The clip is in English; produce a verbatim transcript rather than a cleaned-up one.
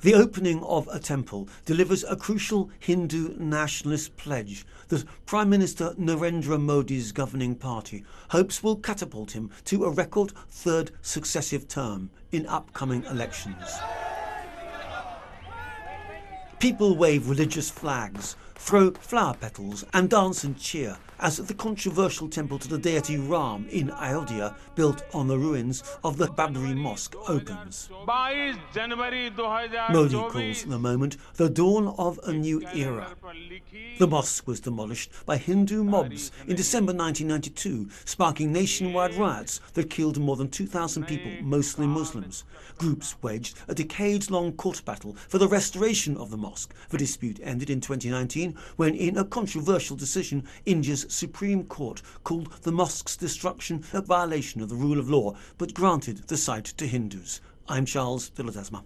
The opening of a temple delivers a crucial Hindu nationalist pledge that Prime Minister Narendra Modi's governing party hopes will catapult him to a record third successive term in upcoming elections. People wave religious flags, throw flower petals and dance and cheer as the controversial temple to the deity Ram in Ayodhya, built on the ruins of the Babri Mosque, opens. Modi calls the moment the dawn of a new era. The mosque was demolished by Hindu mobs in December nineteen ninety-two, sparking nationwide riots that killed more than two thousand people, mostly Muslims. Groups waged a decades-long court battle for the restoration of the mosque. The dispute ended in twenty nineteen when, in a controversial decision, India's Supreme Court called the mosque's destruction a violation of the rule of law, but granted the site to Hindus. I'm Charles Philotasma.